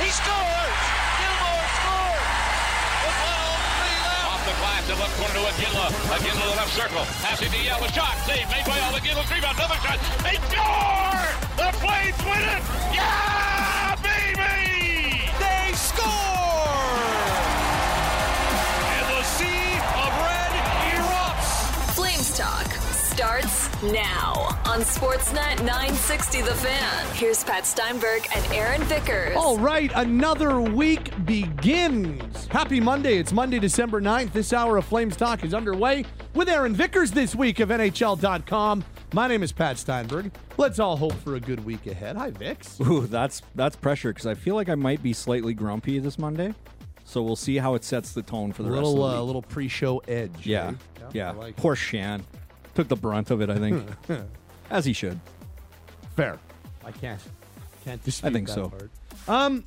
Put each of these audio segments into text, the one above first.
scores! Gilmore scores! The 12, 3 left. Off the glass, the left corner to Iginla. Iginla to the left circle. Passing to Yell. A shot. Save made by Al. Iginla. Rebound. Another shot. They score! The Flames win it! Yeah, baby! They score! And the sea of red erupts. Flames Talk starts now on Sportsnet 960 The Fan. Here's Pat Steinberg and Aaron Vickers. All right, another week begins. Happy Monday. It's Monday, December 9th. This hour of Flames Talk is underway with Aaron Vickers this week of NHL.com. My name is Pat Steinberg. Let's all hope for a good week ahead. Hi, Vicks. Ooh, that's pressure because I feel like I might be slightly grumpy this Monday. So we'll see how it sets the tone for the rest of the week. Little pre-show edge. Yeah. I like Poor Shan. Took the brunt of it, I think. As he should. Fair. I can't dispute I think that so. part.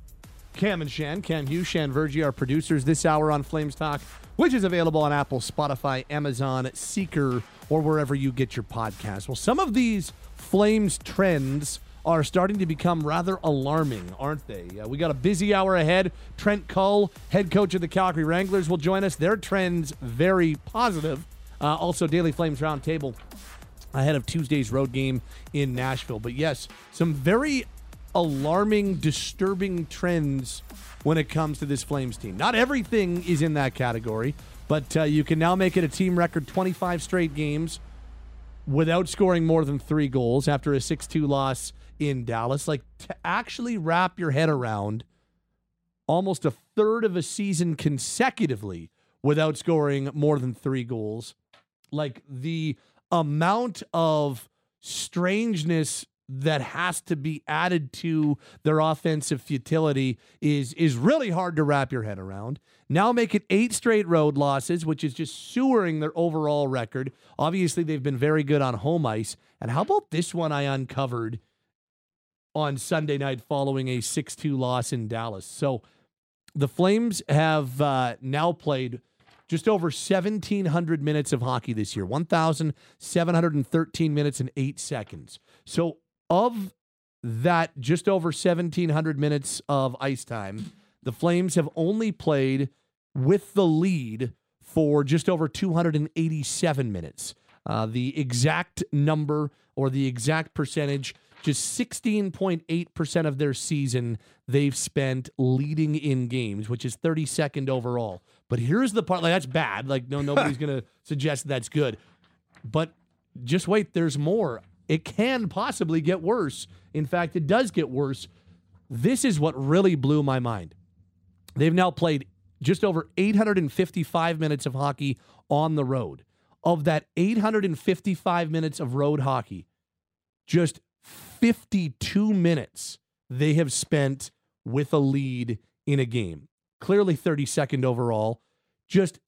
Cam and Shan, Cam Hughes, Shan Vergi, our producers this hour on Flames Talk, which is available on Apple, Spotify, Amazon, Seeker, or wherever you get your podcasts. Well, some of these Flames trends are starting to become rather alarming, aren't they? We got a busy hour ahead. Trent Cull, head coach of the Calgary Wranglers, will join us. Their trends very positive. Also, Daily Flames Roundtable ahead of Tuesday's road game in Nashville. But yes, some very alarming, disturbing trends when it comes to this Flames team. Not everything is in that category, but you can now make it a team record 25 straight games without scoring more than 3 goals after a 6-2 loss in Dallas. Like, to actually wrap your head around almost a third of a season consecutively without scoring more than 3 goals. Like, the amount of strangeness that has to be added to their offensive futility is really hard to wrap your head around. Now make it 8 straight road losses, which is just sewering their overall record. Obviously, they've been very good on home ice. And how about this one I uncovered on Sunday night following a 6-2 loss in Dallas? So the Flames have now played just over 1,700 minutes of hockey this year, 1,713 minutes and 8 seconds. So of that just over 1,700 minutes of ice time, the Flames have only played with the lead for just over 287 minutes. The exact number or the exact percentage, just 16.8% of their season they've spent leading in games, which is 32nd overall. But here's the part, like, that's bad. Like, nobody's going to suggest that's good. But just wait, there's more. It can possibly get worse. In fact, it does get worse. This is what really blew my mind. They've now played just over 855 minutes of hockey on the road. Of that 855 minutes of road hockey, just 52 minutes they have spent with a lead in a game. Clearly 32nd overall. Just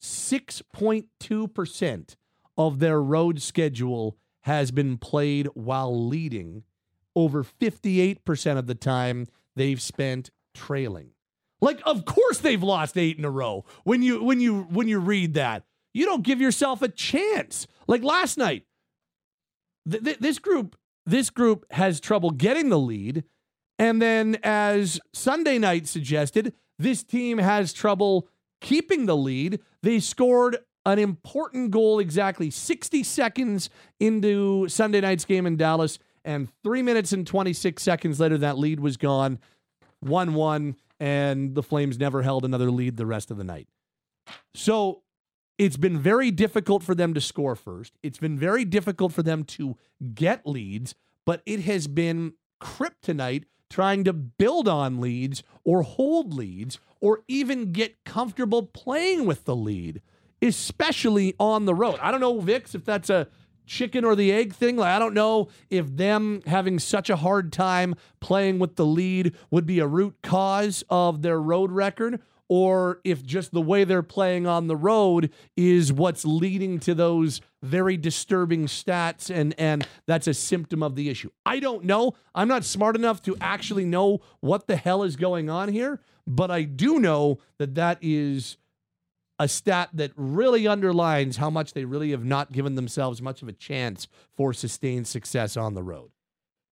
6.2% of their road schedule has been played while leading. Over 58% of the time they've spent trailing. Like, of course they've lost 8 in a row. When you read that, you don't give yourself a chance. Like last night, this group has trouble getting the lead, and then as Sunday night suggested, this team has trouble keeping the lead. They scored an important goal exactly 60 seconds into Sunday night's game in Dallas, and 3 minutes and 26 seconds later, that lead was gone, 1-1, and the Flames never held another lead the rest of the night. So it's been very difficult for them to score first. It's been very difficult for them to get leads, but it has been kryptonite trying to build on leads or hold leads or even get comfortable playing with the lead, especially on the road. I don't know, Vix, if that's a chicken or the egg thing. Like, I don't know if them having such a hard time playing with the lead would be a root cause of their road record, or if just the way they're playing on the road is what's leading to those very disturbing stats, and that's a symptom of the issue. I don't know. I'm not smart enough to actually know what the hell is going on here, but I do know that that is a stat that really underlines how much they really have not given themselves much of a chance for sustained success on the road.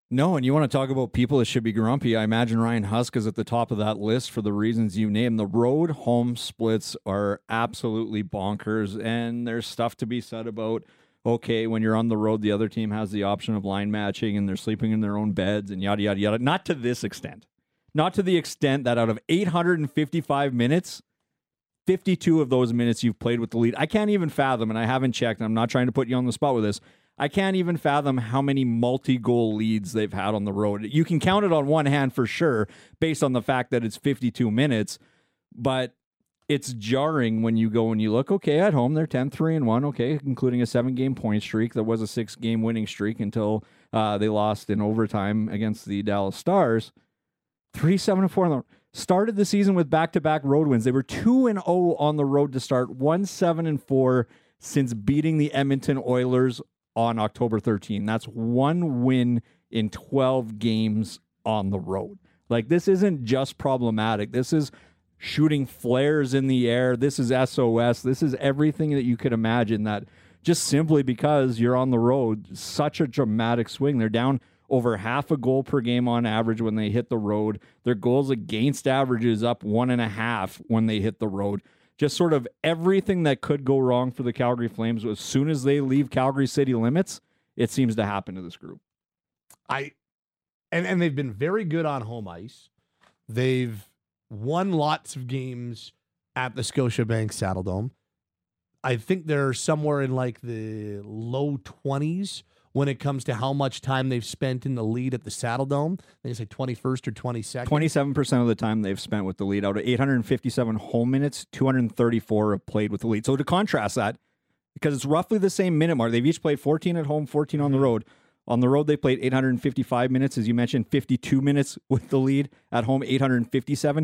No, and you want to talk about people that should be grumpy. I imagine Ryan Husk is at the top of that list for the reasons you named. The road home splits are absolutely bonkers, and there's stuff to be said about, okay, when you're on the road, the other team has the option of line matching, and they're sleeping in their own beds, and yada, yada, yada. Not to this extent. Not to the extent that out of 855 minutes, 52 of those minutes you've played with the lead. I can't even fathom, and I haven't checked, and I'm not trying to put you on the spot with this, I can't even fathom how many multi-goal leads they've had on the road. You can count it on one hand for sure, based on the fact that it's 52 minutes, but it's jarring when you go and you look, okay, at home, they're 10-3-1, okay, including a 7-game point streak. There was a 6-game winning streak until they lost in overtime against the Dallas Stars. 3-7-4. Started the season with back-to-back road wins. They were 2-0 on the road to start, 1-7-4 since beating the Edmonton Oilers on October 13. That's one win in 12 games on the road. Like, this isn't just problematic. This is shooting flares in the air. This is SOS. This is everything that you could imagine, that just simply because you're on the road, such a dramatic swing. They're down over half a goal per game on average when they hit the road. Their goals against average is up 1.5 when they hit the road. Just sort of everything that could go wrong for the Calgary Flames, as soon as they leave Calgary city limits, it seems to happen to this group. And they've been very good on home ice. They've won lots of games at the Scotiabank Saddledome. I think they're somewhere in like the low 20s when it comes to how much time they've spent in the lead at the Saddledome. I think it's like 21st or 22nd. 27% of the time they've spent with the lead. Out of 857 home minutes, 234 have played with the lead. So to contrast that, because it's roughly the same minute mark, they've each played 14 at home, 14 on the road. On the road, they played 855 minutes, as you mentioned, 52 minutes with the lead. At home, 857,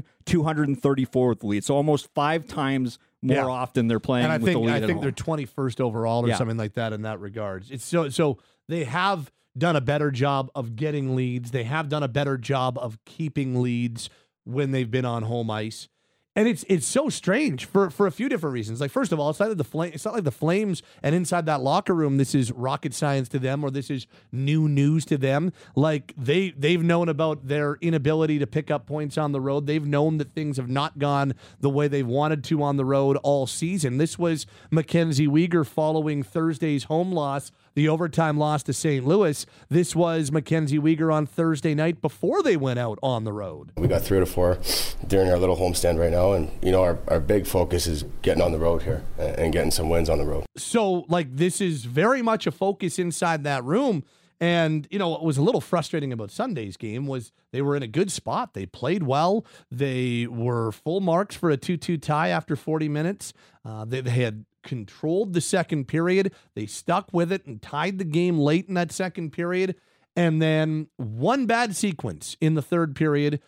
234 with the lead. So almost 5 times more often they're playing with the lead at home. I think they're 21st overall or something like that in that regard. It's so they have done a better job of getting leads. They have done a better job of keeping leads when they've been on home ice. And it's so strange for a few different reasons. Like, first of all, it's not like the Flames and inside that locker room, this is rocket science to them or this is new news to them. Like, they've known about their inability to pick up points on the road. They've known that things have not gone the way they wanted to on the road all season. This was Mackenzie Weegar following Thursday's home loss, the overtime loss to St. Louis. This was Mackenzie Weegar on Thursday night before they went out on the road. We got 3 out of 4 during our little homestand right now, and our big focus is getting on the road here and getting some wins on the road. So, like, this is very much a focus inside that room. And, what was a little frustrating about Sunday's game was they were in a good spot. They played well. They were full marks for a 2-2 tie after 40 minutes. They had controlled the second period. They stuck with it and tied the game late in that second period. And then one bad sequence in the third period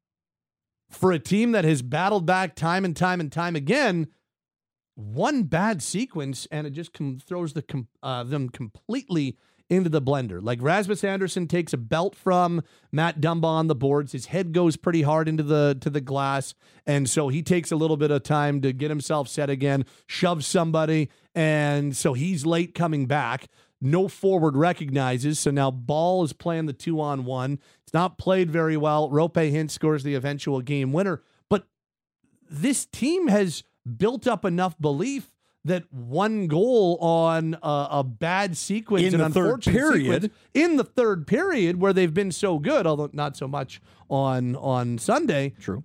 for a team that has battled back time and time and time again. One bad sequence, and it just throws them completely into the blender. Like, Rasmus Andersson takes a belt from Matt Dumba on the boards. His head goes pretty hard into the glass, and so he takes a little bit of time to get himself set again, shoves somebody, and so he's late coming back. No forward recognizes, so now Ball is playing the 2-on-1. It's not played very well. Roope Hintz scores the eventual game winner, but this team has built up enough belief that one goal on a bad sequence in the third period, in the third period, where they've been so good, although not so much on Sunday. True.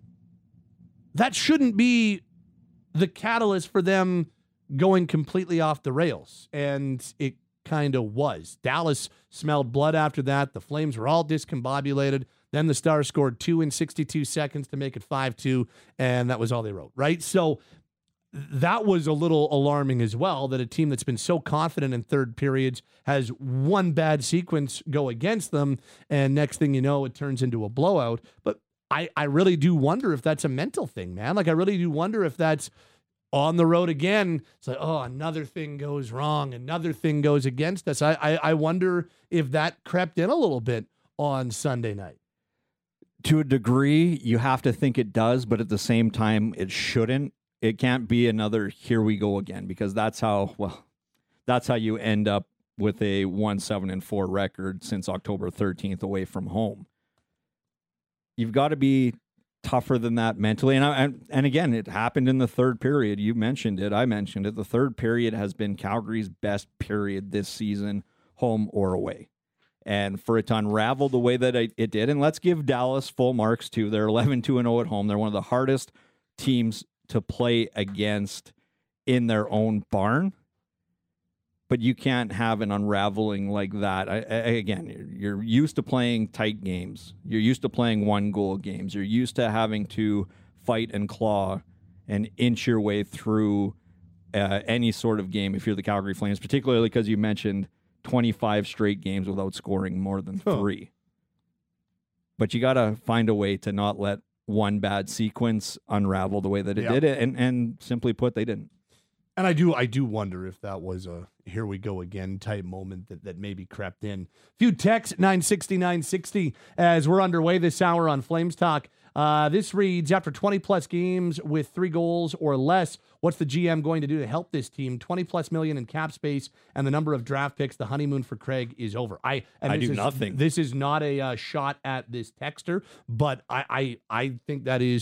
That shouldn't be the catalyst for them going completely off the rails, and it kind of was. Dallas smelled blood after that. The Flames were all discombobulated. Then the Stars scored 2 in 62 seconds to make it 5-2, and that was all they wrote, right? So that was a little alarming as well, that a team that's been so confident in third periods has one bad sequence go against them, and next thing you know, it turns into a blowout. But I really do wonder if that's a mental thing, man. Like, I really do wonder if that's on the road again. It's like, oh, another thing goes wrong, another thing goes against us. I wonder if that crept in a little bit on Sunday night. To a degree, you have to think it does, but at the same time, it shouldn't. It can't be another here we go again, because that's how you end up with a 1-7-4 record since October 13th away from home. You've got to be tougher than that mentally. And again, it happened in the third period. You mentioned it. I mentioned it. The third period has been Calgary's best period this season, home or away. And for it to unravel the way that it did, and let's give Dallas full marks too. They're 11-2-0 at home. They're one of the hardest teams to play against in their own barn. But you can't have an unraveling like that. Again, you're used to playing tight games. You're used to playing one-goal games. You're used to having to fight and claw and inch your way through any sort of game if you're the Calgary Flames, particularly because you mentioned 25 straight games without scoring more than 3. But you got to find a way to not let one bad sequence unravel the way that it did. And simply put, they didn't. And I do wonder if that was a here we go again type moment that maybe crept in. Few texts, 960 as we're underway this hour on Flames Talk. This reads, after 20-plus games with 3 goals or less, what's the GM going to do to help this team? 20-plus million in cap space and the number of draft picks. The honeymoon for Craig is over. I do nothing. This is not a shot at this texter, but I think that is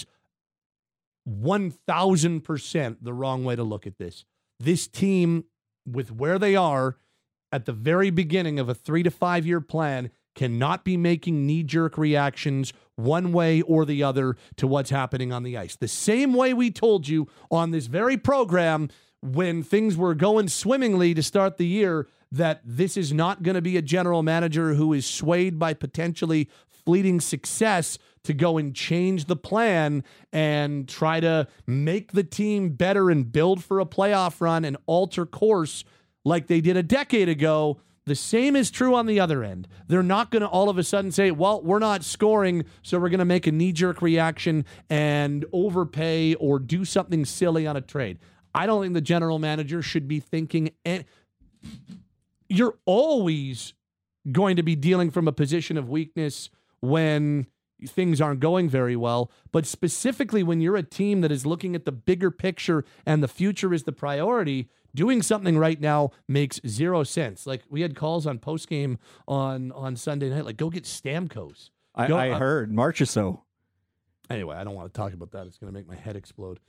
1,000% the wrong way to look at this. This team, with where they are at the very beginning of a 3 to 5 year plan, cannot be making knee-jerk reactions one way or the other to what's happening on the ice. The same way we told you on this very program when things were going swimmingly to start the year that this is not going to be a general manager who is swayed by potentially fleeting success to go and change the plan and try to make the team better and build for a playoff run and alter course like they did a decade ago. The same is true on the other end. They're not going to all of a sudden say, well, we're not scoring, so we're going to make a knee-jerk reaction and overpay or do something silly on a trade. I don't think the general manager should be thinking, you're always going to be dealing from a position of weakness when things aren't going very well, but specifically when you're a team that is looking at the bigger picture and the future is the priority, doing something right now makes 0 sense. Like, we had calls on postgame on Sunday night, like, go get Stamkos. I heard Marchessault. Anyway, I don't want to talk about that. It's going to make my head explode.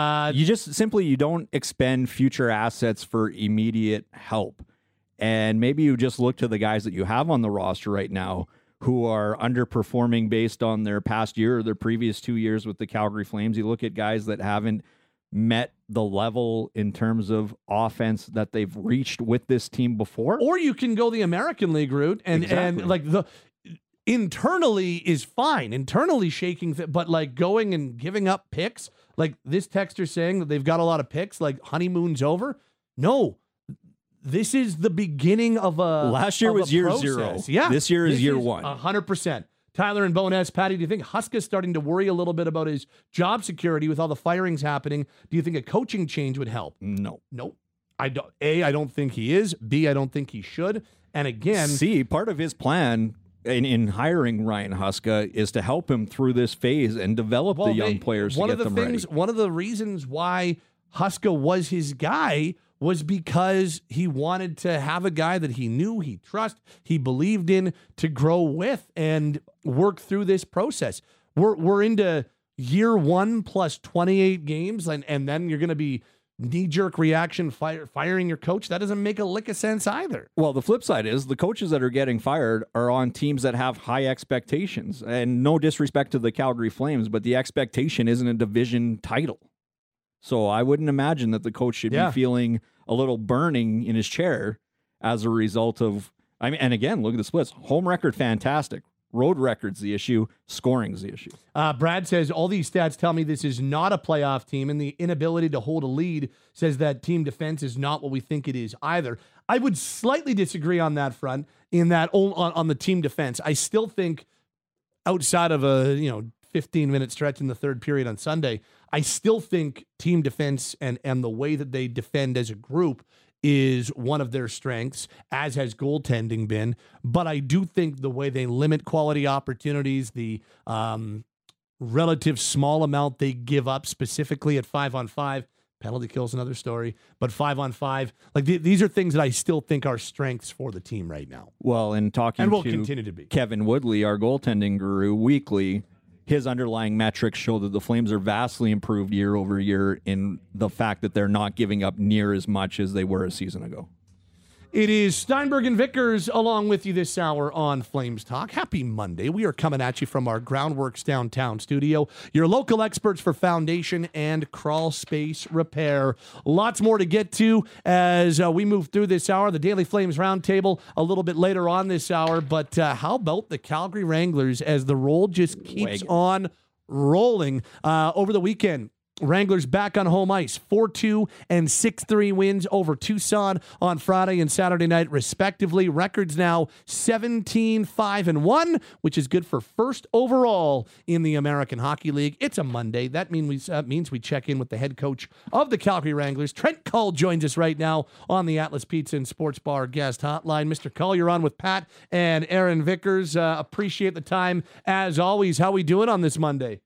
You don't expend future assets for immediate help. And maybe you just look to the guys that you have on the roster right now who are underperforming based on their past year or their previous 2 years with the Calgary Flames. You look at guys that haven't met the level in terms of offense that they've reached with this team before. Or you can go the American League route and like the internally is fine. Internally shaking, but like going and giving up picks, like this texter saying that they've got a lot of picks, like honeymoon's over. No. This is the beginning of a last year was year process. 0. Yeah. This year is year 1. 100%. Tyler and Bowness, Patty, do you think Huska's starting to worry a little bit about his job security with all the firings happening? Do you think a coaching change would help? No. I don't think he is. B, I don't think he should. And again, C, part of his plan in hiring Ryan Huska is to help him through this phase and develop the young players to get them ready. One of the reasons why Huska was his guy was because he wanted to have a guy that he knew, he trusted, he believed in to grow with and work through this process. We're into year 1 plus 28 games, and then you're going to be knee-jerk reaction firing your coach. That doesn't make a lick of sense either. Well, the flip side is the coaches that are getting fired are on teams that have high expectations. And no disrespect to the Calgary Flames, but the expectation isn't a division title. So I wouldn't imagine that the coach should be feeling a little burning in his chair as a result of, and again, look at the splits. Home record, fantastic. Road record's the issue. Scoring's the issue. Brad says, all these stats tell me this is not a playoff team, and the inability to hold a lead says that team defense is not what we think it is either. I would slightly disagree on that front, in that on the team defense. I still think outside of a 15-minute stretch in the third period on Sunday, I still think team defense and the way that they defend as a group is one of their strengths, as has goaltending been. But I do think the way they limit quality opportunities, the relative small amount they give up specifically at 5-on-5, Penalty kill's another story. But 5-on-5, like these are things that I still think are strengths for the team right now. Well, and talking and will to continue to be. Kevin Woodley, our goaltending guru, weekly, his underlying metrics show that the Flames are vastly improved year over year in the fact that they're not giving up near as much as they were a season ago. It is Steinberg and Vickers along with you this hour on Flames Talk. Happy Monday. We are coming at you from our Groundworks downtown studio, your local experts for foundation and crawl space repair. Lots more to get to as we move through this hour. The Daily Flames Roundtable a little bit later on this hour. But how about the Calgary Wranglers as the roll just keeps on rolling over the weekend? Wranglers back on home ice, 4-2 and 6-3 wins over Tucson on Friday and Saturday night, respectively. Records now 17-5-1, which is good for first overall in the American Hockey League. It's a Monday. That means we check in with the head coach of the Calgary Wranglers. Trent Cull joins us right now on the Atlas Pizza and Sports Bar guest hotline. Mr. Cull, you're on with Pat and Aaron Vickers. Appreciate the time as always. How we doing on this Monday?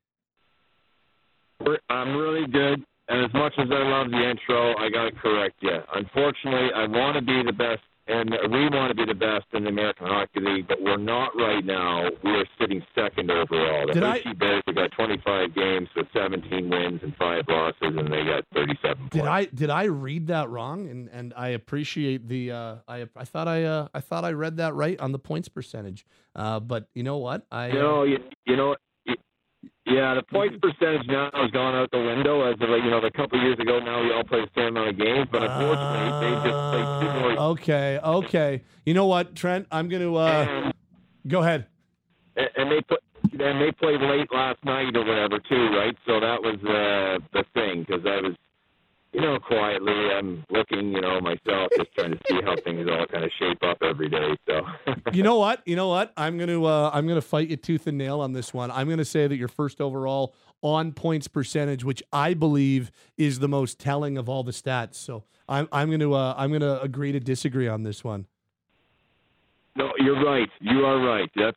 I'm really good, and as much as I love the intro, I got to correct you. Unfortunately, I want to be the best, and we want to be the best in the American Hockey League, but we're not right now. We are sitting second overall. The Hershey Bears have got 25 games with 17 wins and 5 losses, and they got 37 points. Did I read that wrong? And I appreciate the I thought I read that right on the points percentage. But you know what? You know. Yeah, the points percentage now has gone out the window. As of, a couple of years ago, now we all play the same amount of games. But unfortunately, they just played 2 more. Okay. You know what, Trent? I'm going to go ahead. And they played late last night or whatever too, right? So that was the thing, because I was, quietly I'm looking, myself, just trying to see how things all kind of shape up every day. So You know what? I'm gonna fight you tooth and nail on this one. I'm gonna say that your first overall on points percentage, which I believe is the most telling of all the stats. So I'm gonna agree to disagree on this one. No, you're right. You are right. That's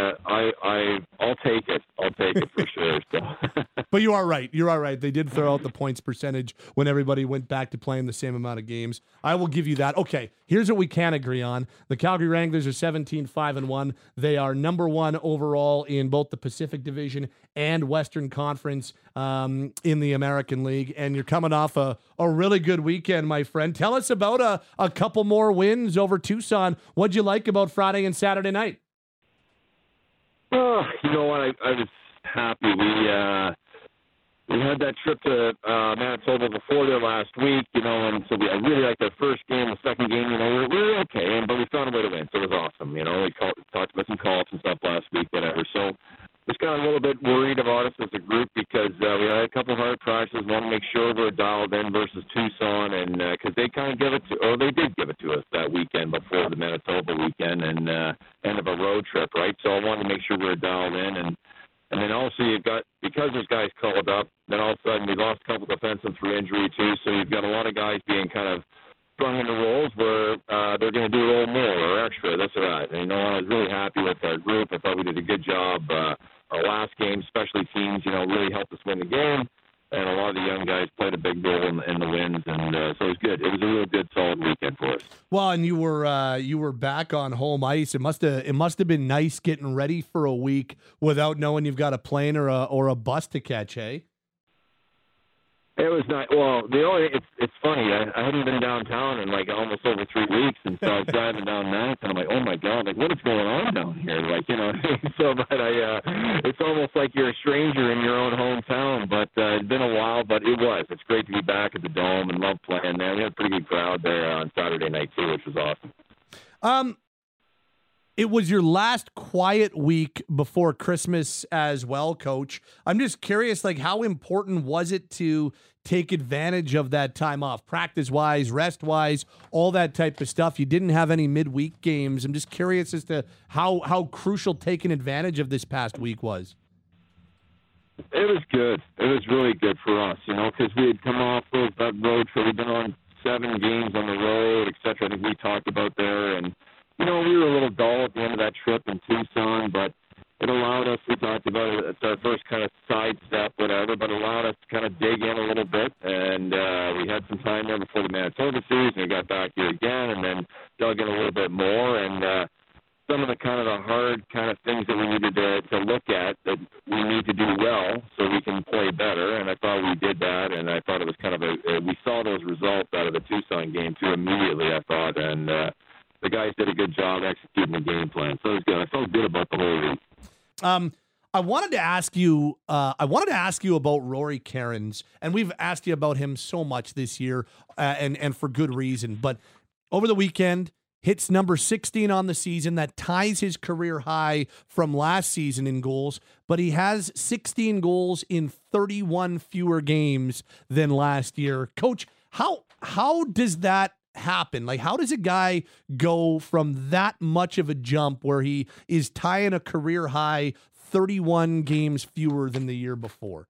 I'll take it. I'll take it for sure. So. But you are right. You are right. They did throw out the points percentage when everybody went back to playing the same amount of games. I will give you that. Okay, here's what we can agree on. The Calgary Wranglers are 17-5-1. They are number 1 overall in both the Pacific Division and Western Conference in the American League. And you're coming off a really good weekend, my friend. Tell us about a couple more wins over Tucson. What'd you like about Friday and Saturday night? Oh, you know what? I was happy. We had that trip to Manitoba before there last week, and so I really liked the first game. The second game, we were okay, but we found a way to win, so it was awesome. We talked about some calls and stuff last week, whatever. So just got a little bit worried about us as a group because we had a couple of hard practices. Want to make sure we're dialed in versus Tucson, and because they kind of they did give it to us that weekend before the Manitoba weekend and end of a road trip, right? So I wanted to make sure we were dialed in, and then also you've got, because those guys called up, then all of a sudden we lost a couple defensemen through injury too. So you've got a lot of guys being kind of sprung into roles where they're going to do a little more or extra, this or that. And I was really happy with our group. I thought we did a good job. Our last game, specialty teams, really helped us win the game. And a lot of the young guys played a big role in the wins, and so it was good. It was a real good, solid weekend for us. Well, and you were back on home ice. It must have been nice getting ready for a week without knowing you've got a plane or a bus to catch, hey? It was nice. Well, it's funny. I hadn't been downtown in almost over 3 weeks, and so I was driving down Mass, and I'm like, oh my God, what is going on down here? So, but it's almost like you're a stranger in your own hometown. But it's been a while, but it's great to be back at the Dome and love playing there. We had a pretty good crowd there on Saturday night too, which was awesome. It was your last quiet week before Christmas as well, Coach. I'm just curious, how important was it to take advantage of that time off, practice-wise, rest-wise, all that type of stuff? You didn't have any midweek games. I'm just curious as to how crucial taking advantage of this past week was. It was good. It was really good for us, because we had come off that road trip. We've been on 7 games on the road, et cetera. I think we talked about there, and we were a little dull at the end of that trip in Tucson, but it allowed us, we talked about it, it's our first kind of sidestep, whatever, but it allowed us to kind of dig in a little bit. And we had some time there before the Manitoba series, and we got back here again, and then dug in a little bit more. And some of the kind of the hard kind of things that we needed to look at that we need to do well so we can play better. And I thought we did that, and I thought it was kind of we saw those results out of the Tucson game too immediately, I thought. And the guys did a good job executing the game plan. So it was good. I felt good about the whole week. I wanted to ask you about Rory Cairns, and we've asked you about him so much this year, and for good reason. But over the weekend, hits number 16 on the season. That ties his career high from last season in goals, but he has 16 goals in 31 fewer games than last year. Coach, how does that happen? Like, how does a guy go from that much of a jump where he is tying a career high 31 games fewer than the year before?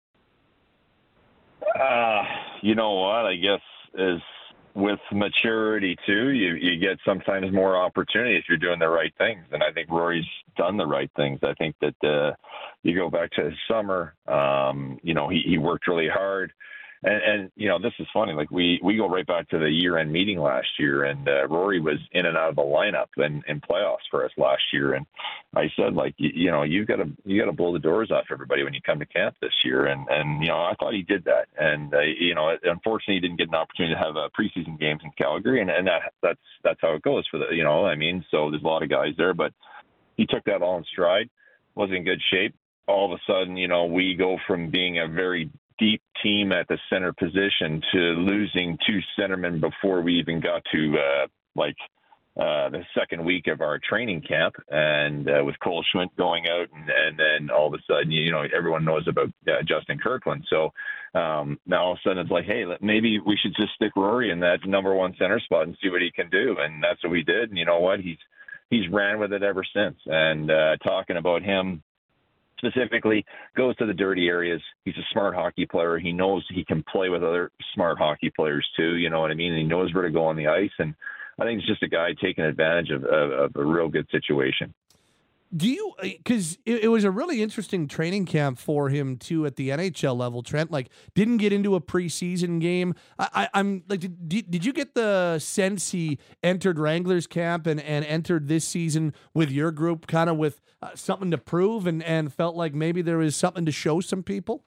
You know what? I guess is with maturity too, you get sometimes more opportunity if you're doing the right things. And I think Rory's done the right things. I think that you go back to his summer, he worked really hard. And this is funny. Like we go right back to the year-end meeting last year, and Rory was in and out of the lineup in playoffs for us last year. And I said, like, you got to blow the doors off everybody when you come to camp this year. And I thought he did that. And unfortunately, he didn't get an opportunity to have preseason games in Calgary, and that's how it goes for So there's a lot of guys there, but he took that all in stride. Was in good shape. All of a sudden, we go from being a very deep team at the center position to losing two centermen before we even got to the second week of our training camp, and with Cole Schwint going out, and then all of a sudden, everyone knows about Justin Kirkland. So now all of a sudden it's like, hey, maybe we should just stick Rory in that number one center spot and see what he can do. And that's what we did. And you know what? He's ran with it ever since. And talking about him specifically, goes to the dirty areas. He's a smart hockey player. He knows he can play with other smart hockey players too. You know what I mean? And he knows where to go on the ice. And I think it's just a guy taking advantage of a real good situation. Do you, because it was a really interesting training camp for him too at the NHL level, Trent, like didn't get into a preseason game. I'm like, did you get the sense he entered Wranglers camp and entered this season with your group kind of with something to prove and felt like maybe there was something to show some people?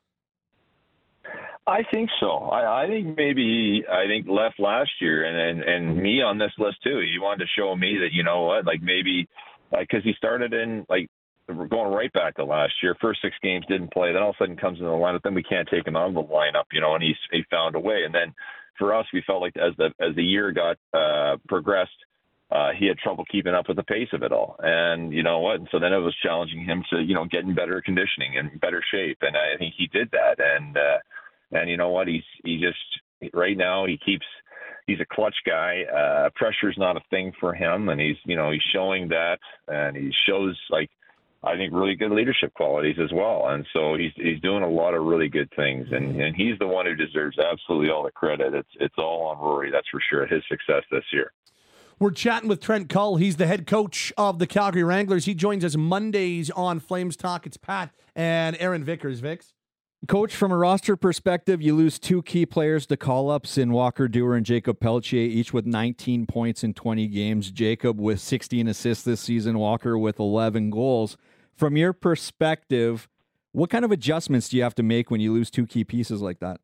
I think so. I think left last year and me on this list too. He wanted to show me that, maybe because he started in going right back to last year, first 6 games didn't play, then all of a sudden comes in the lineup, then we can't take him out of the lineup, and he found a way. And then for us, we felt like as the year got progressed, he had trouble keeping up with the pace of it all. And you know what? And so then it was challenging him to, get in better conditioning and better shape. And I think he did that. And you know what? He just right now he's a clutch guy. Pressure's not a thing for him, and he's showing that, and he shows I think really good leadership qualities as well. And so he's doing a lot of really good things, and he's the one who deserves absolutely all the credit. It's all on Rory, that's for sure, his success this year. We're chatting with Trent Cull. He's the head coach of the Calgary Wranglers. He joins us Mondays on Flames Talk. It's Pat and Aaron Vickers. Vicks. Coach, from a roster perspective, you lose 2 key players to call-ups in Walker Dewar and Jacob Pelletier, each with 19 points in 20 games. Jacob with 16 assists this season, Walker with 11 goals. From your perspective, what kind of adjustments do you have to make when you lose 2 key pieces like that?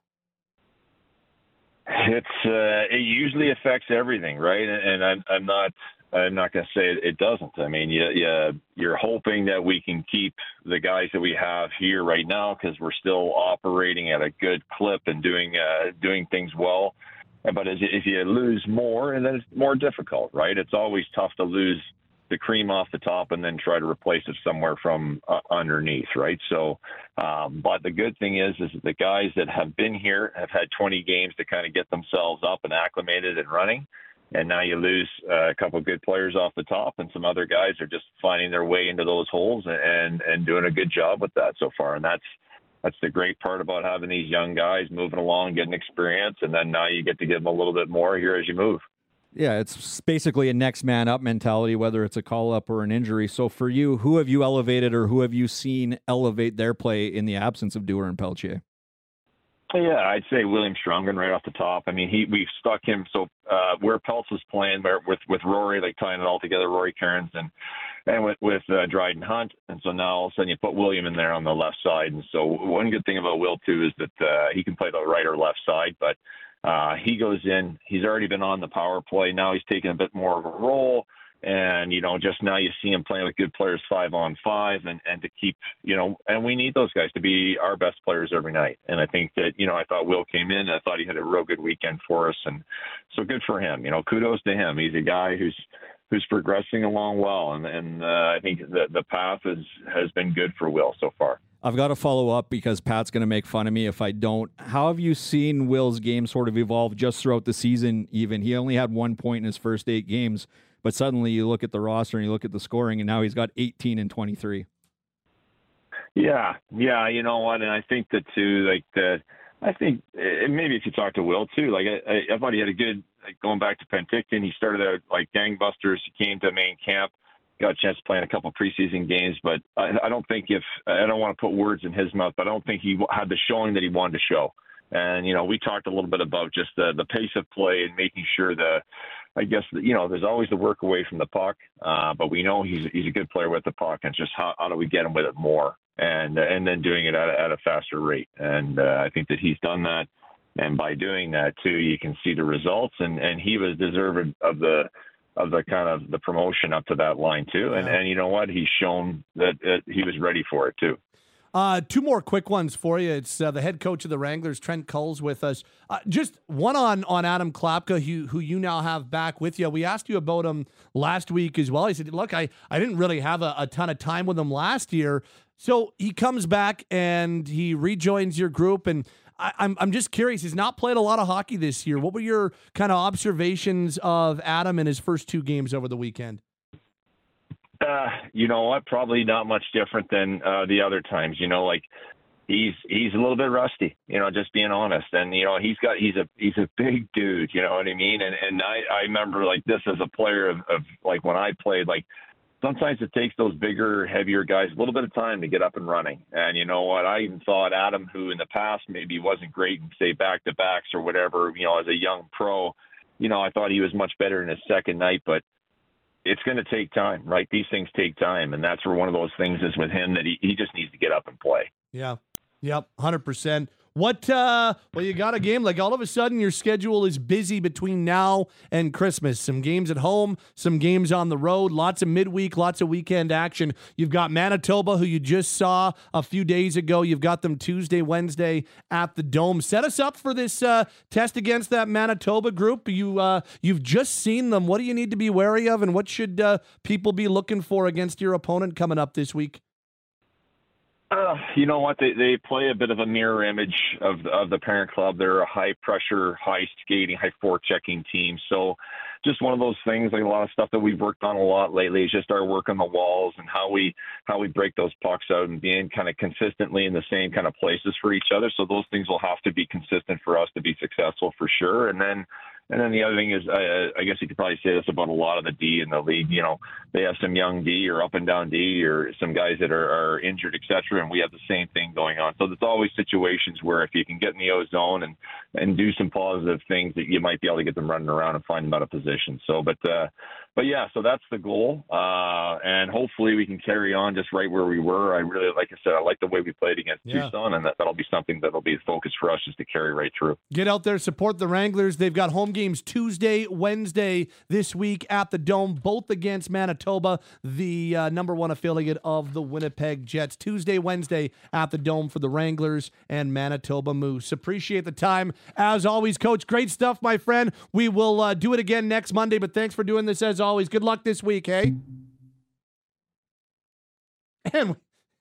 It usually affects everything, right? And I'm not going to say it doesn't. I mean, you're hoping that we can keep the guys that we have here right now because we're still operating at a good clip and doing things well. But if you lose more, and then it's more difficult, right? It's always tough to lose the cream off the top and then try to replace it somewhere from underneath, right? So, but the good thing is the guys that have been here have had 20 games to kind of get themselves up and acclimated and running. And now you lose a couple of good players off the top, and some other guys are just finding their way into those holes and doing a good job with that so far. And that's the great part about having these young guys moving along, getting experience, and then now you get to give them a little bit more here as you move. Yeah, it's basically a next man up mentality, whether it's a call up or an injury. So for you, who have you elevated or who have you seen elevate their play in the absence of Dewar and Peltier? Yeah, I'd say William Strungen right off the top. I mean, we've stuck him so where Peltz was playing with Rory, like tying it all together, Rory Cairns and with Dryden Hunt, and so now all of a sudden you put William in there on the left side. And so one good thing about Will too is that he can play the right or left side, but he goes in. He's already been on the power play. Now he's taking a bit more of a role. And, just now you see him playing with good players 5-on-5 and to keep, and we need those guys to be our best players every night. And I think that, I thought Will came in. I thought he had a real good weekend for us. And so good for him. Kudos to him. He's a guy who's progressing along well. And I think the path has been good for Will so far. I've got to follow up because Pat's going to make fun of me if I don't. How have you seen Will's game sort of evolve just throughout the season even? He only had 1 point in his first 8 games. But suddenly you look at the roster and you look at the scoring, and now he's got 18 and 23. Yeah, you know what? And I think that too, I think maybe if you talk to Will too, I thought he had a good, going back to Penticton, he started out like gangbusters. He came to main camp, got a chance to play in a couple of preseason games, but I don't think I don't want to put words in his mouth, but I don't think he had the showing that he wanted to show. And, we talked a little bit about just the pace of play and making sure there's always the work away from the puck, but we know he's a good player with the puck, and just how do we get him with it more, and then doing it at a faster rate. And I think that he's done that, and by doing that too, you can see the results, and he was deserving of the kind of the promotion up to that line too. And you know what? He's shown that he was ready for it too. 2 more quick ones for you. It's the head coach of the Wranglers, Trent Culls, with us. Just one on Adam Klapka, who you now have back with you. We asked you about him last week as well. He said, look, I didn't really have a ton of time with him last year. So he comes back and he rejoins your group. And I'm just curious. He's not played a lot of hockey this year. What were your kind of observations of Adam in his first 2 games over the weekend? You know what? Probably not much different than the other times. He's a little bit rusty. Just being honest. And he's a big dude. You know what I mean? And I remember this as a player of when I played. Sometimes it takes those bigger, heavier guys a little bit of time to get up and running. And you know what? I even thought Adam, who in the past maybe wasn't great in say back-to-backs or whatever. As a young pro, I thought he was much better in his second night, but it's going to take time, right? These things take time, and that's where one of those things is with him, that he just needs to get up and play. Yeah. Yep, 100%. What, you got a game, all of a sudden your schedule is busy between now and Christmas. Some games at home, some games on the road, lots of midweek, lots of weekend action. You've got Manitoba, who you just saw a few days ago. You've got them Tuesday, Wednesday at the Dome. Set us up for this test against that Manitoba group. You've just seen them. What do you need to be wary of, and what should people be looking for against your opponent coming up this week? You know what? They play a bit of a mirror image of the parent club. They're a high pressure, high skating, high forechecking team. So just one of those things, a lot of stuff that we've worked on a lot lately is just our work on the walls and how we break those pucks out and being kind of consistently in the same kind of places for each other. So those things will have to be consistent for us to be successful for sure. And then the other thing is, I guess you could probably say this about a lot of the D in the league. They have some young D or up and down D or some guys that are injured, et cetera, and we have the same thing going on. So there's always situations where if you can get in the O zone and do some positive things, that you might be able to get them running around and find them out of position. So, but yeah, so that's the goal, and hopefully we can carry on just right where we were. I really, like I said, I like the way we played against Tucson, and that'll be something that'll be the focus for us, just to carry right through. Get out there, support the Wranglers. They've got home games Tuesday, Wednesday this week at the Dome, both against Manitoba, the number 1 affiliate of the Winnipeg Jets. Tuesday, Wednesday at the Dome for the Wranglers and Manitoba Moose. Appreciate the time. As always, Coach, great stuff, my friend. We will do it again next Monday, but thanks for doing this as always. Good luck this week, hey? And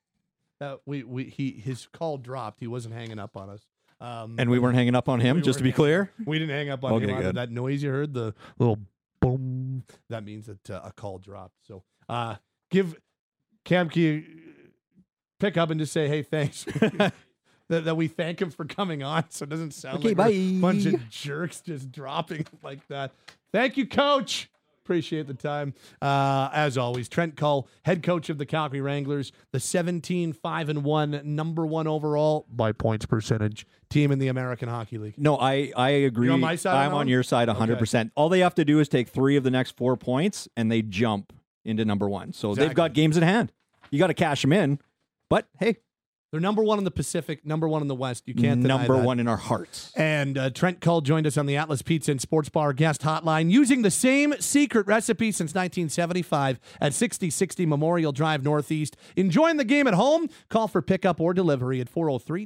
his call dropped. He wasn't hanging up on us. And we weren't hanging up on him, just to be clear? We didn't hang up on him. Good. That noise you heard, the little boom, that means that a call dropped. So give Camke pick up and just say, hey, thanks. that we thank him for coming on, so it doesn't sound like a bunch of jerks just dropping like that. Thank you, Coach. Appreciate the time. As always, Trent Cull, head coach of the Calgary Wranglers, the 17-5-1, number one overall by points percentage team in the American Hockey League. No, I agree. You're on my side. I'm on your side 100%. Okay. All they have to do is take 3 of the next 4 points, and they jump into number one. So They've got games at hand. You got to cash them in. But, hey. They're number one in the Pacific, number one in the West. You can't deny number that. one in our hearts. And Trent Cull joined us on the Atlas Pizza and Sports Bar guest hotline using the same secret recipe since 1975 at 6060 Memorial Drive Northeast. Enjoying the game at home? Call for pickup or delivery at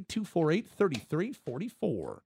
403-248-3344.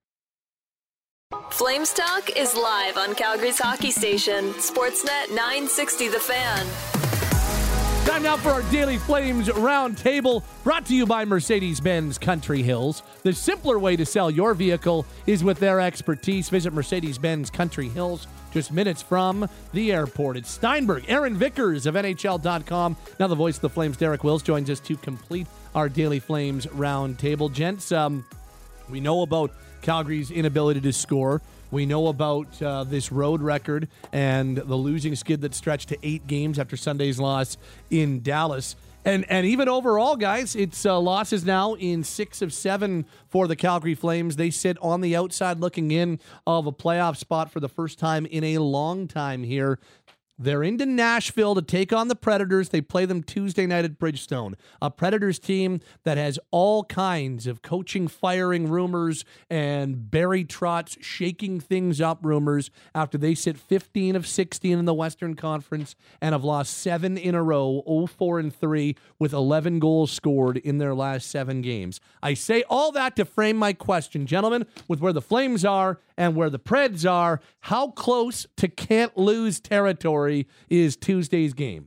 Flames Talk is live on Calgary's hockey station, Sportsnet 960 The Fan. Time now for our Daily Flames Roundtable, brought to you by Mercedes-Benz Country Hills. The simpler way to sell your vehicle is with their expertise. Visit Mercedes-Benz Country Hills, just minutes from the airport. It's Steinberg, Aaron Vickers of NHL.com. Now the voice of the Flames, Derek Wills, joins us to complete our Daily Flames Roundtable. Gents, we know about Calgary's inability to score. We know about this road record and the losing skid that stretched to 8 games after Sunday's loss in Dallas. And even overall, guys, it's losses now in 6 of 7 for the Calgary Flames. They sit on the outside looking in of a playoff spot for the first time in a long time here. They're into Nashville to take on the Predators. They play them Tuesday night at Bridgestone, a Predators team that has all kinds of coaching firing rumors and Barry Trotz shaking things up rumors after they sit 15 of 16 in the Western Conference and have lost 7 in a row, 0-4-3, with 11 goals scored in their last 7 games. I say all that to frame my question, gentlemen, with where the Flames are and where the Preds are. How close to can't lose territory is Tuesday's game?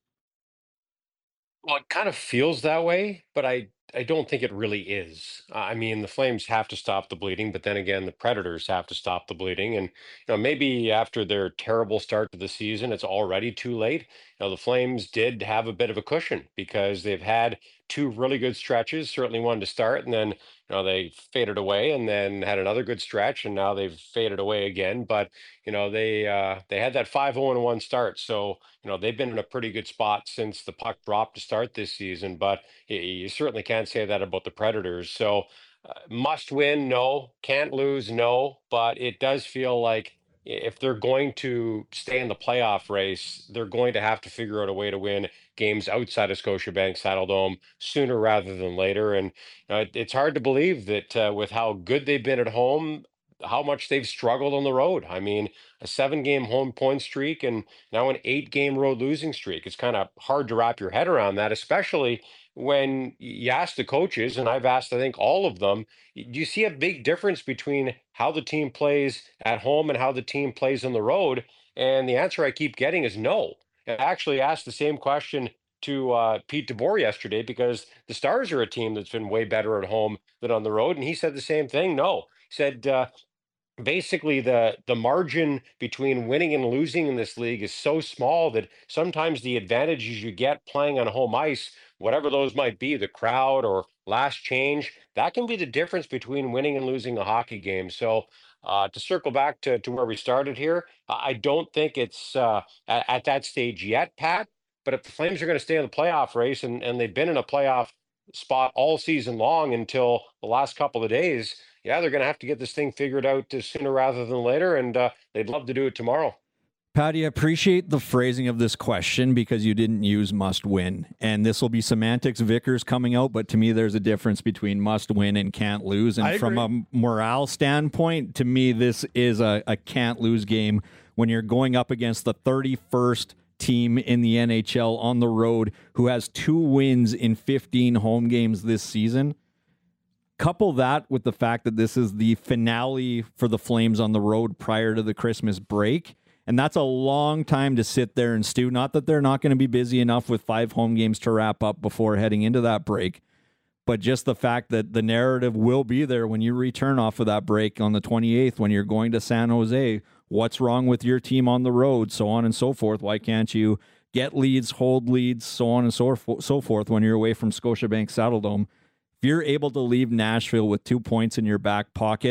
Well, it kind of feels that way, but I don't think it really is. I mean, the Flames have to stop the bleeding, but then again, the Predators have to stop the bleeding. And maybe after their terrible start to the season, it's already too late. The Flames did have a bit of a cushion because they've had 2 really good stretches, certainly one to start, and then they faded away, and then had another good stretch, and now they've faded away again. But they had that 5-0-1 start, so they've been in a pretty good spot since the puck dropped to start this season. But you certainly can't say that about the Predators. So must win, no. Can't lose, no. But it does feel like if they're going to stay in the playoff race, they're going to have to figure out a way to win games outside of Scotiabank Saddledome sooner rather than later. And it's hard to believe that with how good they've been at home, how much they've struggled on the road. I mean, a 7-game home point streak and now an 8-game road losing streak. It's kind of hard to wrap your head around that, especially when you ask the coaches, and I've asked, I think, all of them, do you see a big difference between how the team plays at home and how the team plays on the road? And the answer I keep getting is no. I actually asked the same question to Pete DeBoer yesterday, because the Stars are a team that's been way better at home than on the road. And he said the same thing. No, he said, basically the margin between winning and losing in this league is so small that sometimes the advantages you get playing on home ice, whatever those might be, the crowd or last change, that can be the difference between winning and losing a hockey game. So to circle back to where we started here, I don't think it's at that stage yet, Pat. But if the Flames are going to stay in the playoff race, and they've been in a playoff spot all season long until the last couple of days, yeah, they're going to have to get this thing figured out sooner rather than later, and they'd love to do it tomorrow. Patty, I appreciate the phrasing of this question because you didn't use must win. And this will be semantics Vickers coming out, but to me, there's a difference between must win and can't lose. And from a morale standpoint, to me, this is a can't lose game when you're going up against the 31st team in the NHL on the road who has 2 wins in 15 home games this season. Couple that with the fact that this is the finale for the Flames on the road prior to the Christmas break. And that's a long time to sit there and stew. Not that they're not going to be busy enough with 5 home games to wrap up before heading into that break, but just the fact that the narrative will be there when you return off of that break on the 28th, when you're going to San Jose. What's wrong with your team on the road, so on and so forth. Why can't you get leads, hold leads, so on and so forth when you're away from Scotiabank Saddledome? If you're able to leave Nashville with 2 points in your back pocket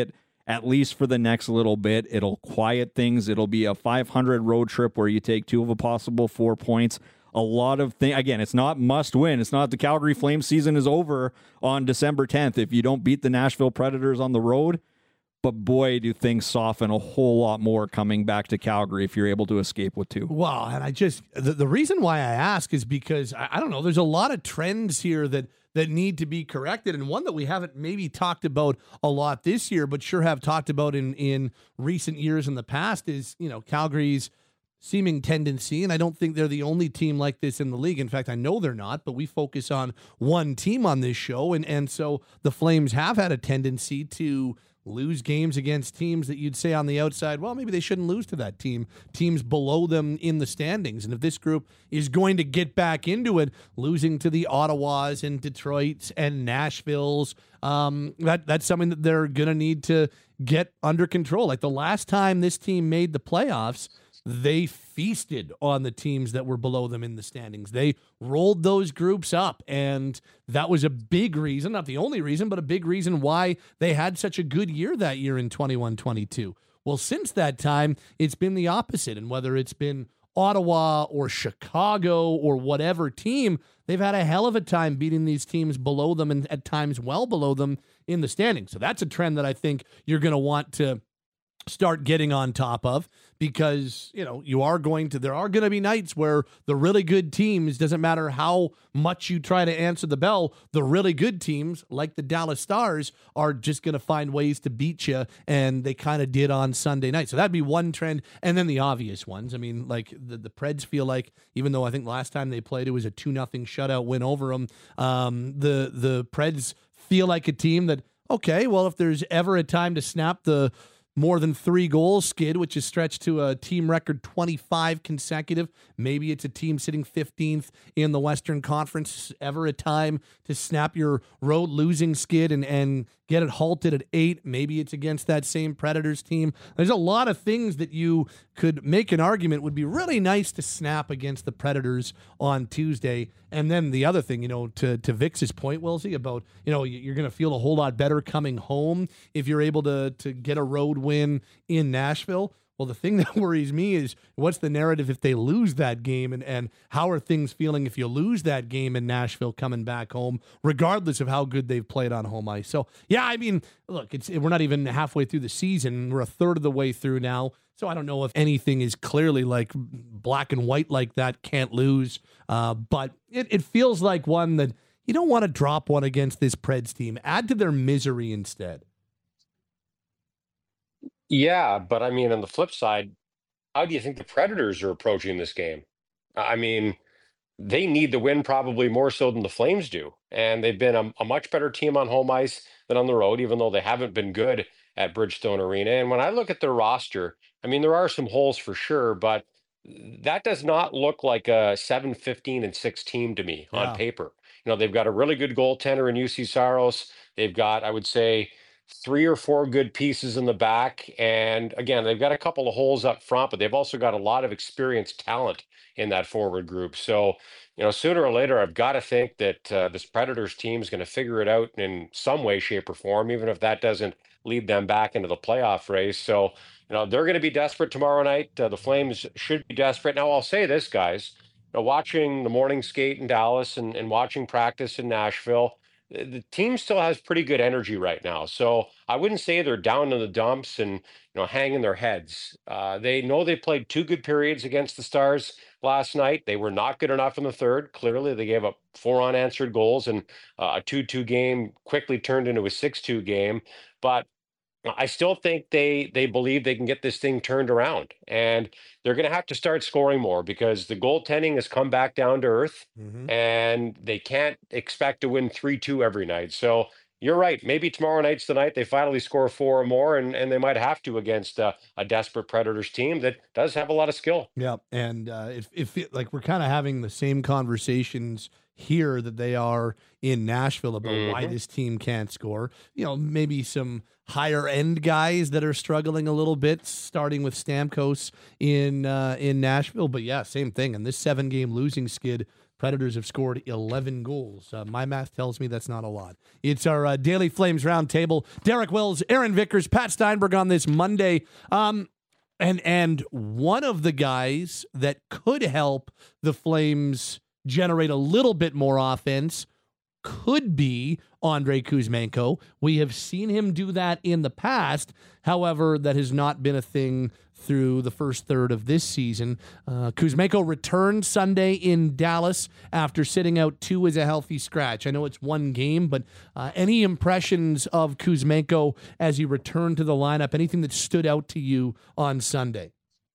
at least for the next little bit. It'll quiet things. It'll be a 500 road trip where you take 2 of a possible 4 points. A lot of things. Again, it's not must win. It's not the Calgary Flames season is over on December 10th if you don't beat the Nashville Predators on the road. But boy, do things soften a whole lot more coming back to Calgary if you're able to escape with 2. Well, and I just, the reason why I ask is because, I don't know, there's a lot of trends here that need to be corrected. And one that we haven't maybe talked about a lot this year, but sure have talked about in recent years in the past is, Calgary's seeming tendency, and I don't think they're the only team like this in the league. In fact, I know they're not, but we focus on one team on this show, and so the Flames have had a tendency to lose games against teams that you'd say on the outside, well, maybe they shouldn't lose to that team, teams below them in the standings. And if this group is going to get back into it, losing to the Ottawas and Detroits and Nashvilles, that's something that they're going to need to get under control. Like the last time this team made the playoffs, they feasted on the teams that were below them in the standings. They rolled those groups up, and that was a big reason, not the only reason, but a big reason why they had such a good year that year in 21-22. Well, since that time, it's been the opposite, and whether it's been Ottawa or Chicago or whatever team, they've had a hell of a time beating these teams below them and at times well below them in the standings. So that's a trend that I think you're going to want to start getting on top of, because there are going to be nights where the really good teams, doesn't matter how much you try to answer the bell, the really good teams like the Dallas Stars are just going to find ways to beat you, and they kind of did on Sunday night. So that'd be one trend. And then the obvious ones, I mean, like the Preds feel like, even though I think last time they played it was a 2-0 shutout win over them, the Preds feel like a team that, okay, well, if there's ever a time to snap the more than 3 goals skid, which is stretched to a team record 25 consecutive. Maybe it's a team sitting 15th in the Western Conference. Ever a time to snap your road losing skid and get it halted at 8. Maybe it's against that same Predators team. There's a lot of things that you could make an argument would be really nice to snap against the Predators on Tuesday. And then the other thing, to Vix's point, Wilsey, about, you're going to feel a whole lot better coming home if you're able to get a road win in Nashville. Well, the thing that worries me is what's the narrative if they lose that game, and how are things feeling if you lose that game in Nashville coming back home, regardless of how good they've played on home ice. So, yeah, I mean, look, we're not even halfway through the season. We're a third of the way through now. So I don't know if anything is clearly like black and white like that, can't lose. But it feels like one that you don't want to drop one against this Preds team. Add to their misery instead. Yeah, but I mean, on the flip side, how do you think the Predators are approaching this game? I mean, they need the win probably more so than the Flames do. And they've been a much better team on home ice than on the road, even though they haven't been good at Bridgestone Arena. And when I look at their roster, I mean, there are some holes for sure, but that does not look like a 7-15-6 team to me on paper. They've got a really good goaltender in UC Saros. They've got, I would say, 3 or 4 good pieces in the back. And again, they've got a couple of holes up front, but they've also got a lot of experienced talent in that forward group. So, sooner or later, I've got to think that this Predators team is going to figure it out in some way, shape, or form, even if that doesn't lead them back into the playoff race. So, they're going to be desperate tomorrow night. The Flames should be desperate. Now, I'll say this, guys, watching the morning skate in Dallas and watching practice in Nashville, the team still has pretty good energy right now. So I wouldn't say they're down in the dumps and hanging their heads. They know they played 2 good periods against the Stars last night. They were not good enough in the third. Clearly, they gave up 4 unanswered goals, and a 2-2 game quickly turned into a 6-2 game. But I still think they believe they can get this thing turned around, and they're going to have to start scoring more because the goaltending has come back down to earth, and they can't expect to win 3-2 every night. So you're right. Maybe tomorrow night's the night they finally score 4 or more, and they might have to against a desperate Predators team that does have a lot of skill. Yeah, and it feels like we're kind of having the same conversations here that they are in Nashville about why this team can't score. Maybe some higher end guys that are struggling a little bit, starting with Stamkos in Nashville. But yeah, same thing. And this 7-game losing skid Predators have scored 11 goals. My math tells me that's not a lot. It's our Daily Flames Roundtable. Derek Wills, Aaron Vickers, Pat Steinberg on this Monday. And one of the guys that could help the Flames generate a little bit more offense could be Andrei Kuzmenko. We have seen him do that in the past. However, that has not been a thing through the first third of this season. Kuzmenko returned Sunday in Dallas after sitting out 2 as a healthy scratch. I know it's one game, but any impressions of Kuzmenko as he returned to the lineup? Anything that stood out to you on Sunday?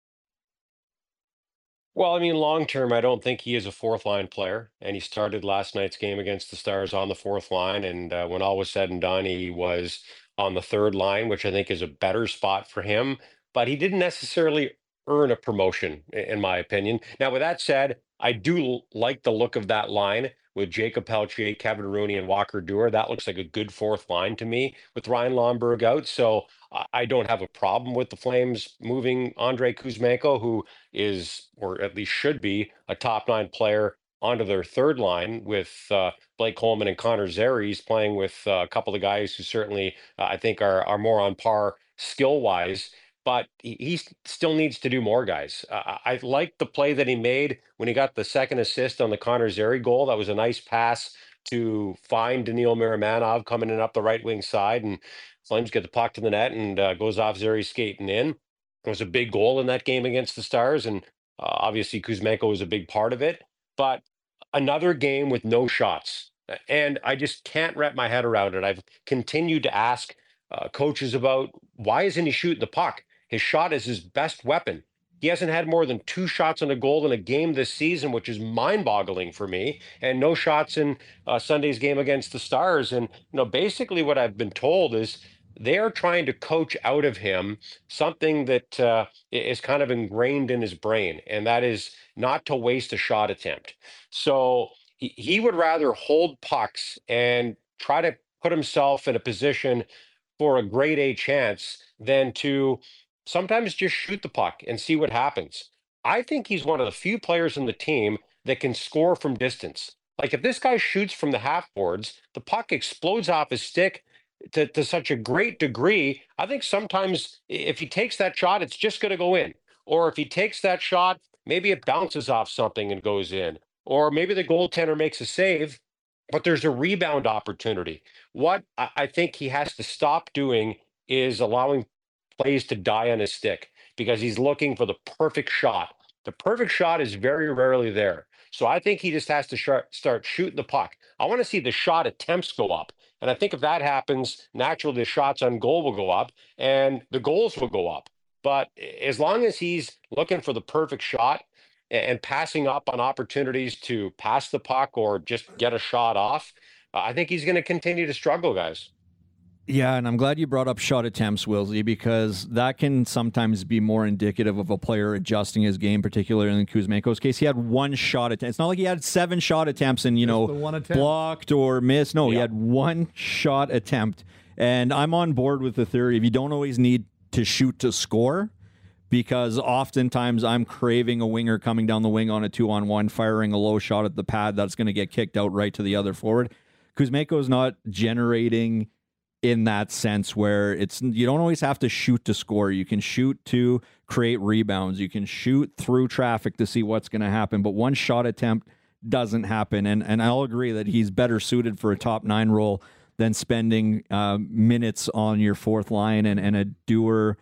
Well, I mean, long term, I don't think he is a fourth line player. And he started last night's game against the Stars on the fourth line. And when all was said and done, he was on the third line, which I think is a better spot for him. But he didn't necessarily earn a promotion, in my opinion. Now, with that said, I do like the look of that line with Jacob Pelletier, Kevin Rooney, and Walker Duehr. That looks like a good fourth line to me with Ryan Lomberg out. So I don't have a problem with the Flames moving Andrei Kuzmenko, who is, or at least should be, a top 9 player onto their third line with Blake Coleman and Connor Zary playing with a couple of guys who certainly I think are more on par skill-wise. But he still needs to do more, guys. I like the play that he made when he got the second assist on the Connor Zary goal. That was a nice pass to find Daniil Miramanov coming in up the right wing side, and Flames get the puck to the net and goes off Zary skating in. It was a big goal in that game against the Stars, and obviously Kuzmenko was a big part of it. But another game with no shots, and I just can't wrap my head around it. I've continued to ask coaches about why isn't he shooting the puck? His shot is his best weapon. He hasn't had more than 2 shots on a goal in a game this season, which is mind-boggling for me, and no shots in Sunday's game against the Stars. And basically what I've been told is they are trying to coach out of him something that is kind of ingrained in his brain, and that is not to waste a shot attempt. So he would rather hold pucks and try to put himself in a position for a grade A chance than to sometimes just shoot the puck and see what happens. I think he's one of the few players in the team that can score from distance. Like if this guy shoots from the half boards, the puck explodes off his stick to such a great degree. I think sometimes if he takes that shot, it's just going to go in. Or if he takes that shot, maybe it bounces off something and goes in. Or maybe the goaltender makes a save, but there's a rebound opportunity. What I think he has to stop doing is allowing plays to die on his stick because he's looking for the perfect shot. The perfect shot is very rarely there. So I think he just has to start shooting the puck. I want to see the shot attempts go up. And I think if that happens, naturally the shots on goal will go up and the goals will go up. But as long as he's looking for the perfect shot and passing up on opportunities to pass the puck or just get a shot off, I think he's going to continue to struggle, guys. Yeah, and I'm glad you brought up shot attempts, Wilsey, because that can sometimes be more indicative of a player adjusting his game, particularly in Kuzmenko's case. He had 1 shot attempt. It's not like he had 7 shot attempts and, blocked or missed. No, He had 1 shot attempt. And I'm on board with the theory of you don't always need to shoot to score, because oftentimes I'm craving a winger coming down the wing on a 2-on-1, firing a low shot at the pad that's going to get kicked out right to the other forward. Kuzmenko's not generating in that sense where you don't always have to shoot to score. You can shoot to create rebounds. You can shoot through traffic to see what's going to happen. But 1 shot attempt doesn't happen. And I'll agree that he's better suited for a top 9 role than spending minutes on your fourth line. And a Duehr,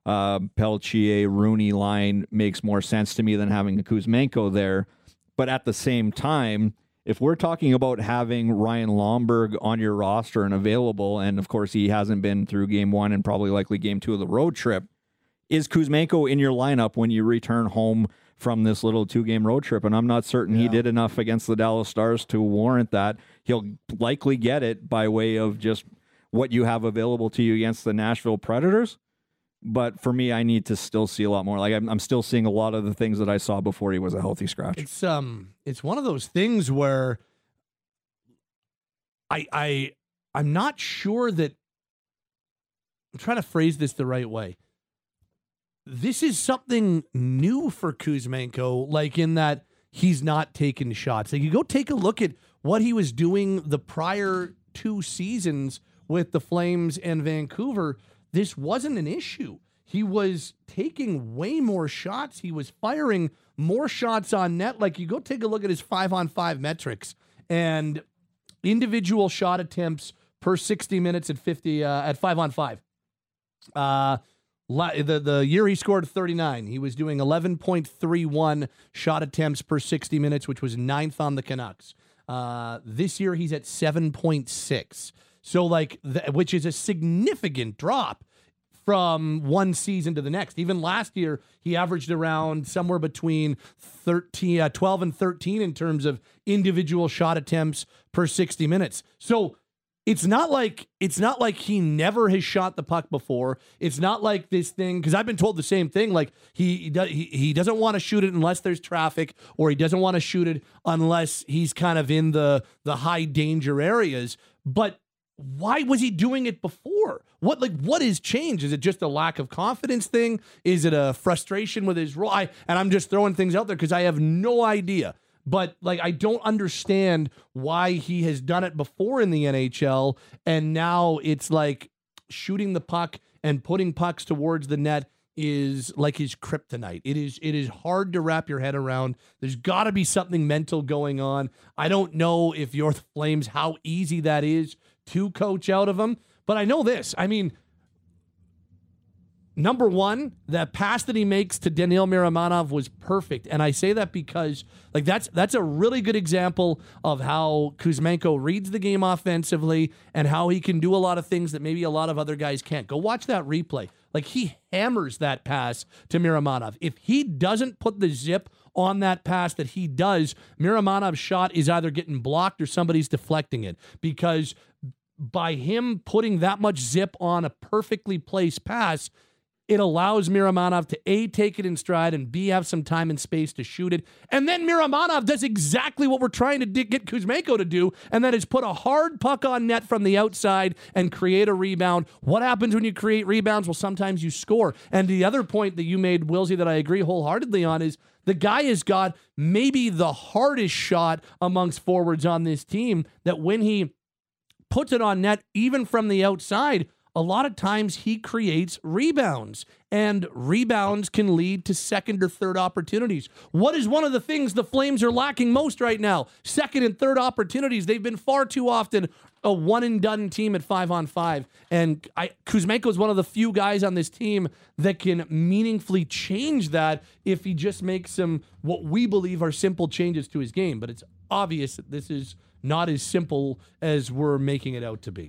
Pelletier, Rooney line makes more sense to me than having a Kuzmenko there. But at the same time, if we're talking about having Ryan Lomberg on your roster and available, and of course he hasn't been through game 1 and probably likely game 2 of the road trip, is Kuzmenko in your lineup when you return home from this little 2-game road trip? And I'm not certain he did enough against the Dallas Stars to warrant that. He'll likely get it by way of just what you have available to you against the Nashville Predators. But for me, I need to still see a lot more. Like I'm still seeing a lot of the things that I saw before he was a healthy scratch. It's one of those things where I'm not sure that I'm trying to phrase this the right way. This is something new for Kuzmenko, like in that he's not taking shots. Like, you go take a look at what he was doing the prior 2 seasons with the Flames and Vancouver. This wasn't an issue. He was taking way more shots. He was firing more shots on net. Like, you go take a look at his 5-on-5 metrics and individual shot attempts per 60 minutes at 50 at 5-on-5. The year he scored 39, he was doing 11.31 shot attempts per 60 minutes, which was 9th on the Canucks. This year he's at 7.6. So like, which is a significant drop from one season to the next. Even last year, he averaged around somewhere between 12 and 13 in terms of individual shot attempts per 60 minutes. So it's not like he never has shot the puck before. It's not like this thing, because I've been told the same thing. Like, he doesn't want to shoot it unless there's traffic, or he doesn't want to shoot it unless he's kind of in the high danger areas. But why was he doing it before? What has changed? Is it just a lack of confidence thing? Is it a frustration with his role? And I'm just throwing things out there because I have no idea. But like, I don't understand why he has done it before in the NHL, and now it's like shooting the puck and putting pucks towards the net is like his kryptonite. It is hard to wrap your head around. There's got to be something mental going on. I don't know if you're the Flames, how easy that is to coach out of him. But I know this. I mean, number one, that pass that he makes to Daniil Miramanov was perfect. And I say that because like that's a really good example of how Kuzmenko reads the game offensively and how he can do a lot of things that maybe a lot of other guys can't. Go watch that replay. Like, he hammers that pass to Miramanov. If he doesn't put the zip on that pass that he does, Miramanov's shot is either getting blocked or somebody's deflecting it, because by him putting that much zip on a perfectly placed pass, it allows Miramanov to A, take it in stride, and B, have some time and space to shoot it. And then Miramanov does exactly what we're trying to get Kuzmenko to do, and that is put a hard puck on net from the outside and create a rebound. What happens when you create rebounds? Well, sometimes you score. And the other point that you made, Wilsey, that I agree wholeheartedly on is the guy has got maybe the hardest shot amongst forwards on this team, that when he puts it on net, even from the outside, a lot of times he creates rebounds, and rebounds can lead to second or third opportunities. What is one of the things the Flames are lacking most right now? Second and third opportunities. They've been far too often a one-and-done team at 5-on-5. And Kuzmenko is one of the few guys on this team that can meaningfully change that if he just makes some, what we believe are simple changes to his game. But it's obvious that this is not as simple as we're making it out to be.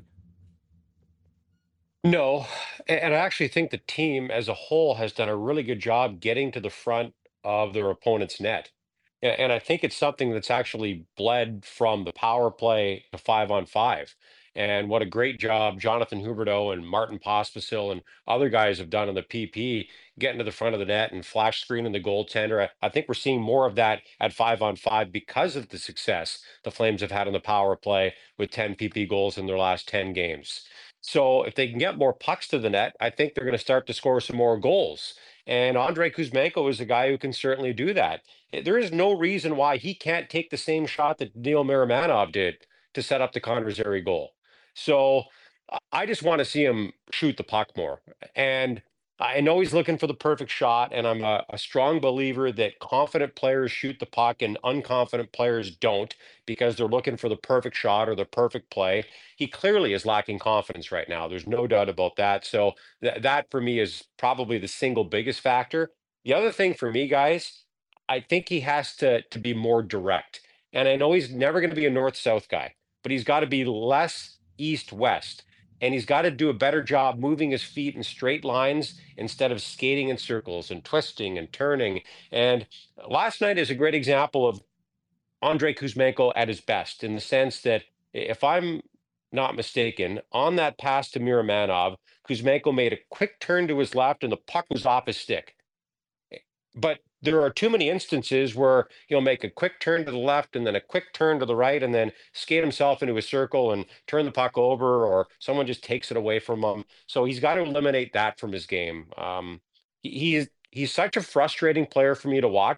No, and I actually think the team as a whole has done a really good job getting to the front of their opponent's net. And I think it's something that's actually bled from the power play to 5-on-5. And what a great job Jonathan Huberdeau and Martin Pospisil and other guys have done on the PP, getting to the front of the net and flash screening the goaltender. I think we're seeing more of that at 5-on-5 because of the success the Flames have had on the power play with 10 PP goals in their last 10 games. So if they can get more pucks to the net, I think they're going to start to score some more goals. And Andrei Kuzmenko is a guy who can certainly do that. There is no reason why he can't take the same shot that Neil Miramanov did to set up the Conor Zary goal. So I just want to see him shoot the puck more. And I know he's looking for the perfect shot, and I'm a strong believer that confident players shoot the puck and unconfident players don't, because they're looking for the perfect shot or the perfect play. He clearly is lacking confidence right now. There's no doubt about that. So that for me is probably the single biggest factor. The other thing for me, guys, I think he has to be more direct. And I know he's never going to be a north-south guy, but he's got to be less east-west. And he's got to do a better job moving his feet in straight lines instead of skating in circles and twisting and turning. And last night is a great example of Andrei Kuzmenko at his best, in the sense that, if I'm not mistaken, on that pass to Miramanov, Kuzmenko made a quick turn to his left and the puck was off his stick. But there are too many instances where he'll make a quick turn to the left and then a quick turn to the right and then skate himself into a circle and turn the puck over, or someone just takes it away from him. So he's got to eliminate that from his game. He's such a frustrating player for me to watch,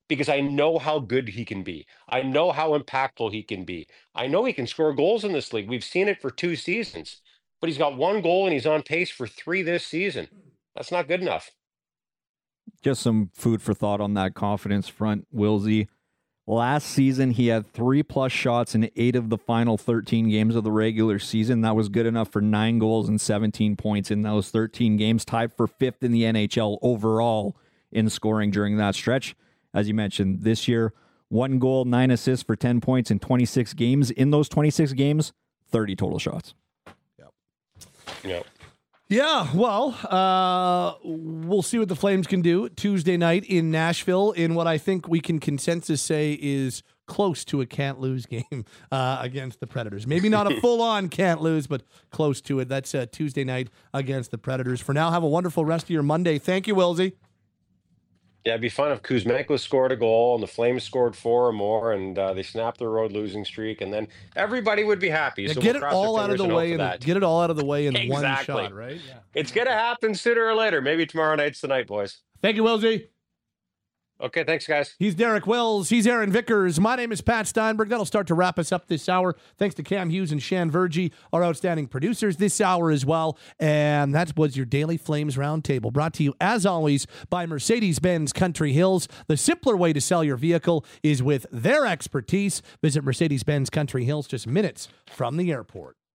because I know how good he can be. I know how impactful he can be. I know he can score goals in this league. We've seen it for 2 seasons, but he's got 1 goal and he's on pace for 3 this season. That's not good enough. Just some food for thought on that confidence front, Wilsey. Last season, he had 3+ shots in 8 of the final 13 games of the regular season. That was good enough for 9 goals and 17 points in those 13 games, tied for 5th in the NHL overall in scoring during that stretch. As you mentioned, this year, 1 goal, 9 assists for 10 points in 26 games. In those 26 games, 30 total shots. Yep. Yeah, well, we'll see what the Flames can do Tuesday night in Nashville in what I think we can consensus say is close to a can't-lose game against the Predators. Maybe not a full-on can't-lose, but close to it. That's Tuesday night against the Predators. For now, have a wonderful rest of your Monday. Thank you, Wilsey. Yeah, it'd be fun if Kuzmenko scored a goal and the Flames scored 4 or more and they snapped their road losing streak, and then everybody would be happy. Yeah, so get we'll it cross our all out of fingers the and way. hope for that. Get it all out of the way in one Exactly. shot, right? Yeah. It's going to happen sooner or later. Maybe tomorrow night's the night, boys. Thank you, Wilsey. Okay, thanks, guys. He's Derek Wills. He's Aaron Vickers. My name is Pat Steinberg. That'll start to wrap us up this hour. Thanks to Cam Hughes and Shan Vergy, our outstanding producers this hour as well. And that was your Daily Flames Roundtable, brought to you, as always, by Mercedes-Benz Country Hills. The simpler way to sell your vehicle is with their expertise. Visit Mercedes-Benz Country Hills, just minutes from the airport.